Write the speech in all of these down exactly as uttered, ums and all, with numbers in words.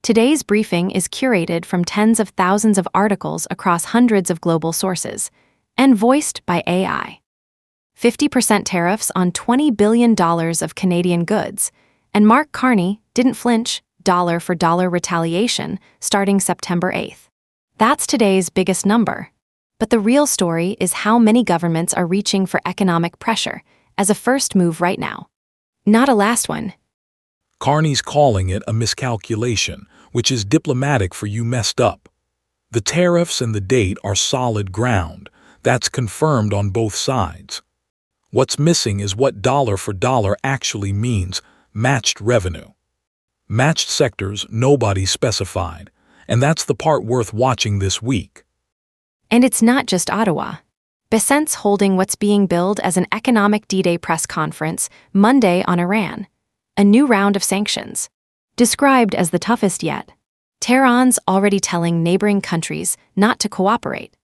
Today's briefing is curated from tens of thousands of articles across hundreds of global sources and voiced by A I. fifty percent tariffs on twenty billion dollars of Canadian goods, and Mark Carney didn't flinch, dollar-for-dollar retaliation starting September eighth. That's today's biggest number. But the real story is how many governments are reaching for economic pressure as a first move right now. Not a last one. Carney's calling it a miscalculation, which is diplomatic for you messed up. The tariffs and the date are solid ground. That's confirmed on both sides. What's missing is what dollar for dollar actually means: matched revenue. Matched sectors nobody specified, and that's the part worth watching this week. And it's not just Ottawa. Besant's holding what's being billed as an economic D-Day press conference Monday on Iran, a new round of sanctions. Described as the toughest yet, Tehran's already telling neighboring countries not to cooperate.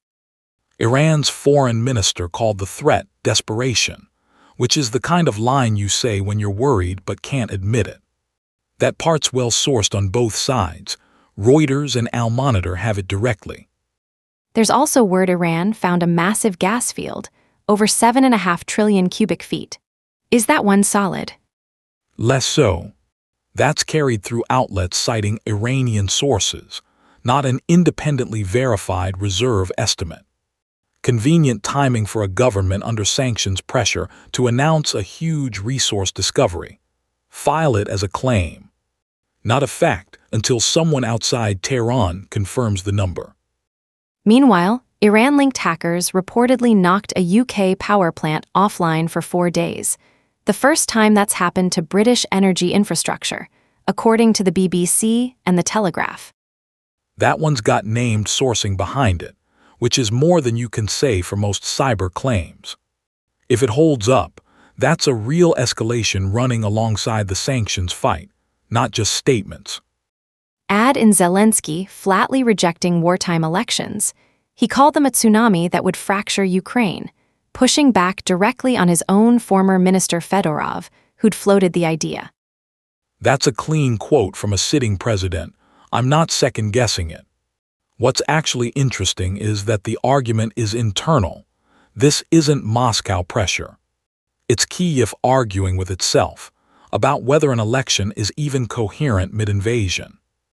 Iran's foreign minister called the threat desperation, which is the kind of line you say when you're worried but can't admit it. That part's well sourced on both sides. Reuters and Al Monitor have it directly. There's also word Iran found a massive gas field, over seven and a half trillion cubic feet. Is that one solid? Less so. That's carried through outlets citing Iranian sources, not an independently verified reserve estimate. Convenient timing for a government under sanctions pressure to announce a huge resource discovery. File it as a claim. Not a fact until someone outside Tehran confirms the number. Meanwhile, Iran-linked hackers reportedly knocked a U K power plant offline for four days, the first time that's happened to British energy infrastructure, according to the B B C and The Telegraph. That one's got named sourcing behind it, which is more than you can say for most cyber claims. If it holds up, that's a real escalation running alongside the sanctions fight, not just statements. Add in Zelensky flatly rejecting wartime elections. He called them a tsunami that would fracture Ukraine, pushing back directly on his own former minister Fedorov, who'd floated the idea. That's a clean quote from a sitting president. I'm not second-guessing it. What's actually interesting is that the argument is internal. This isn't Moscow pressure. It's Kyiv arguing with itself about whether an election is even coherent mid-invasion.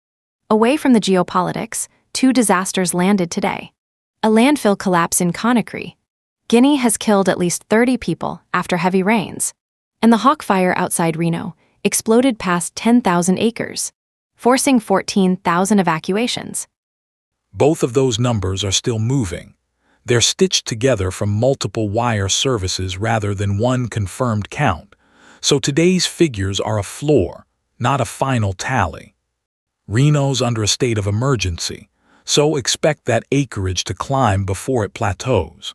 Away from the geopolitics, two disasters landed today. A landfill collapse in Conakry, Guinea has killed at least thirty people after heavy rains, and the Hawk fire outside Reno exploded past ten thousand acres, forcing fourteen thousand evacuations. Both of those numbers are still moving. They're stitched together from multiple wire services rather than one confirmed count, so today's figures are a floor, not a final tally. Reno's under a state of emergency, so expect that acreage to climb before it plateaus.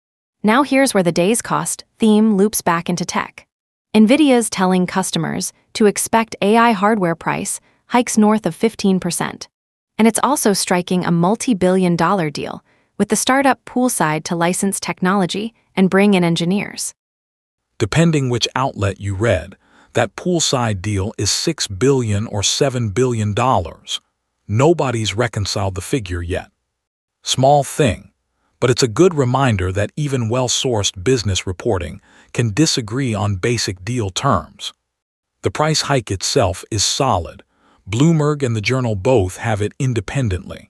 Now here's where the day's cost theme loops back into tech. NVIDIA's telling customers to expect A I hardware price hikes north of fifteen percent. And it's also striking a multi-billion dollar deal with the startup Poolside to license technology and bring in engineers. Depending which outlet you read, that Poolside deal is six billion dollars or seven billion dollars. Nobody's reconciled the figure yet. Small thing, but it's a good reminder that even well-sourced business reporting can disagree on basic deal terms. The price hike itself is solid. Bloomberg and the Journal both have it independently.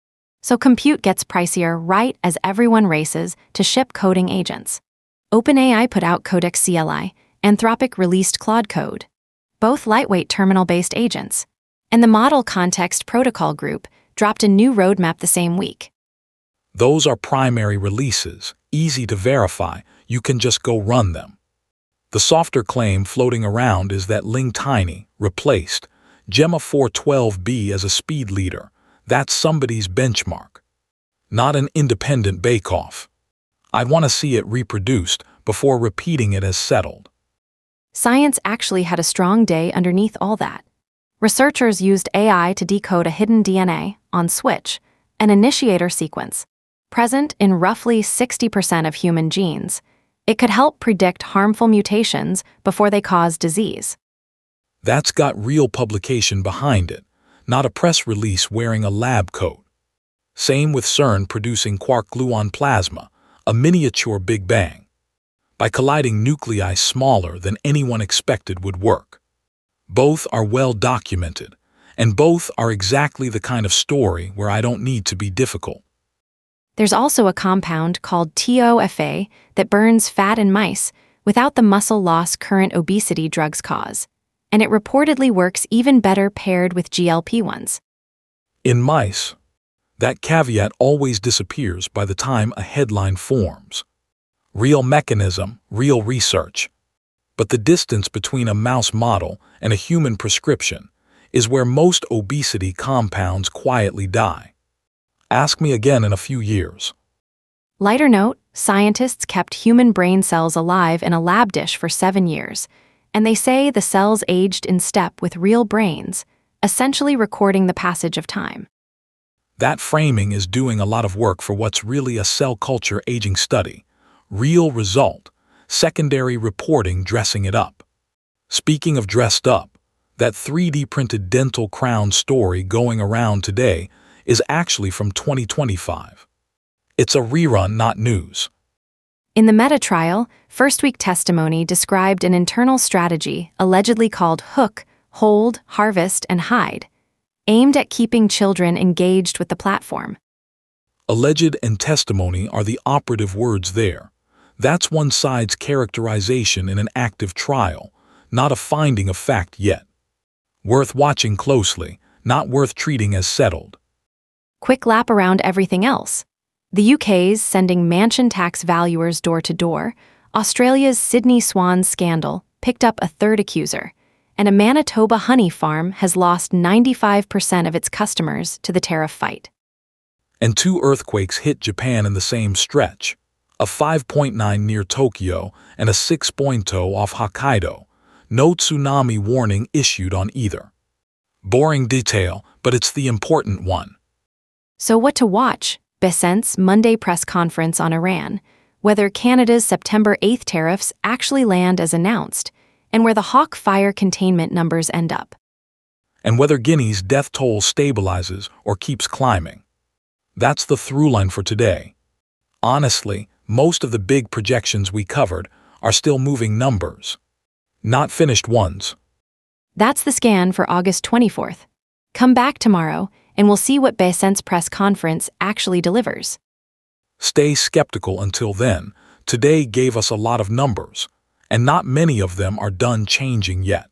So compute gets pricier right as everyone races to ship coding agents. OpenAI put out Codex C L I, Anthropic released Claude Code, both lightweight terminal-based agents, and the Model Context Protocol Group dropped a new roadmap the same week. Those are primary releases, easy to verify, you can just go run them. The softer claim floating around is that Ling Tiny replaced Gemma four twelve B as a speed leader. That's somebody's benchmark, not an independent bake-off. I'd want to see it reproduced before repeating it as settled. Science actually had a strong day underneath all that. Researchers used A I to decode a hidden D N A on Switch, an initiator sequence, present in roughly sixty percent of human genes. It could help predict harmful mutations before they cause disease. That's got real publication behind it, not a press release wearing a lab coat. Same with CERN producing quark-gluon plasma, a miniature Big Bang, by colliding nuclei smaller than anyone expected would work. Both are well documented, and both are exactly the kind of story where I don't need to be difficult. There's also a compound called T O F A that burns fat in mice without the muscle loss current obesity drugs cause, and it reportedly works even better paired with G L P ones. In mice, that caveat always disappears by the time a headline forms. Real mechanism, real research. But the distance between a mouse model and a human prescription is where most obesity compounds quietly die. Ask me again in a few years. Lighter note, scientists kept human brain cells alive in a lab dish for seven years, and they say the cells aged in step with real brains, essentially recording the passage of time. That framing is doing a lot of work for what's really a cell culture aging study. Real result, secondary reporting dressing it up. Speaking of dressed up, that three D printed dental crown story going around today is actually from twenty twenty-five. It's a rerun, not news. In the Meta trial, first-week testimony described an internal strategy allegedly called Hook, Hold, Harvest, and Hide, aimed at keeping children engaged with the platform. Alleged and testimony are the operative words there. That's one side's characterization in an active trial, not a finding of fact yet. Worth watching closely, not worth treating as settled. Quick lap around everything else. The U K's sending mansion tax valuers door to door, Australia's Sydney Swans scandal picked up a third accuser, and a Manitoba honey farm has lost ninety-five percent of its customers to the tariff fight. And two earthquakes hit Japan in the same stretch, a five point nine near Tokyo and a six point oh off Hokkaido. No tsunami warning issued on either. Boring detail, but it's the important one. So what to watch? Besant's Monday press conference on Iran, whether Canada's September eighth tariffs actually land as announced, and where the Hawk fire containment numbers end up. And whether Guinea's death toll stabilizes or keeps climbing. That's the through line for today. Honestly, most of the big projections we covered are still moving numbers, not finished ones. That's the scan for August twenty-fourth. Come back tomorrow, and we'll see what Besant's press conference actually delivers. Stay skeptical until then. Today gave us a lot of numbers, and not many of them are done changing yet.